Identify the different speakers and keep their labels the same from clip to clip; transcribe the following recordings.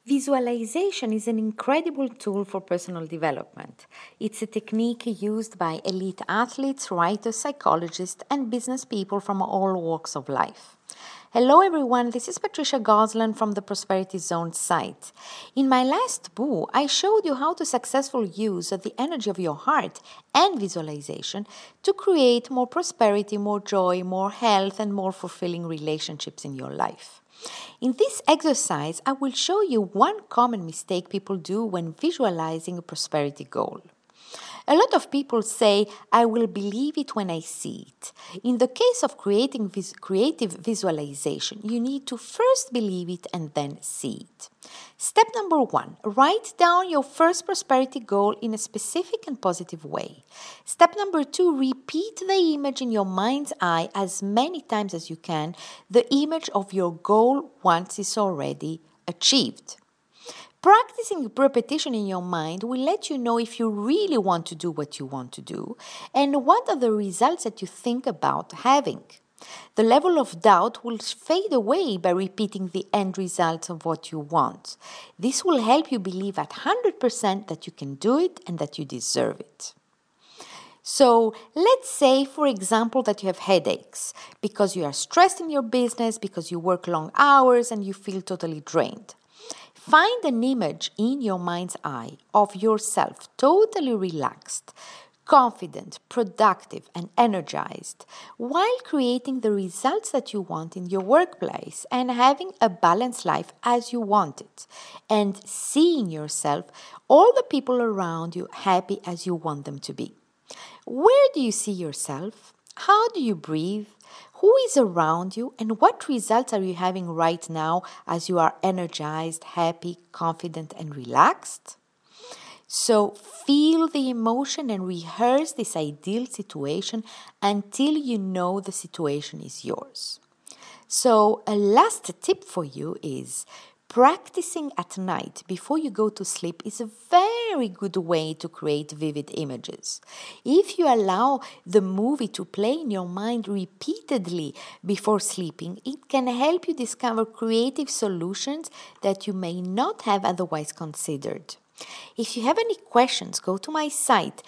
Speaker 1: Visualization is an incredible tool for personal development. It's a technique used by elite athletes, writers, psychologists, and business people from all walks of life. Hello everyone, this is Patricia Goslan from the Prosperity Zone site. In my last boo, I showed you how to successfully use the energy of your heart and visualization to create more prosperity, more joy, more health, and more fulfilling relationships in your life. In this exercise, I will show you one common mistake people do when visualizing a prosperity goal. A lot of people say, I will believe it when I see it. In the case of creating creative visualization, you need to first believe it and then see it. Step number 1, write down your first prosperity goal in a specific and positive way. Step number 2, repeat the image in your mind's eye as many times as you can, the image of your goal once it's already achieved. Practicing repetition in your mind will let you know if you really want to do what you want to do and what are the results that you think about having. The level of doubt will fade away by repeating the end results of what you want. This will help you believe at 100% that you can do it and that you deserve it. So let's say, for example, that you have headaches because you are stressed in your business, because you work long hours and you feel totally drained. Find an image in your mind's eye of yourself totally relaxed, confident, productive, and energized while creating the results that you want in your workplace and having a balanced life as you want it, and seeing yourself, all the people around you, happy as you want them to be. Where do you see yourself? How do you breathe? Who is around you and what results are you having right now as you are energized, happy, confident, and relaxed? So feel the emotion and rehearse this ideal situation until you know the situation is yours. So a last tip for you is practicing at night before you go to sleep is a very good way to create vivid images. If you allow the movie to play in your mind repeatedly before sleeping, it can help you discover creative solutions that you may not have otherwise considered. If you have any questions, go to my site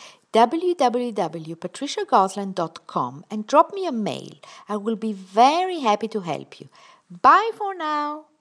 Speaker 1: www.patriciagoslan.com and drop me a mail. I will be very happy to help you. Bye for now.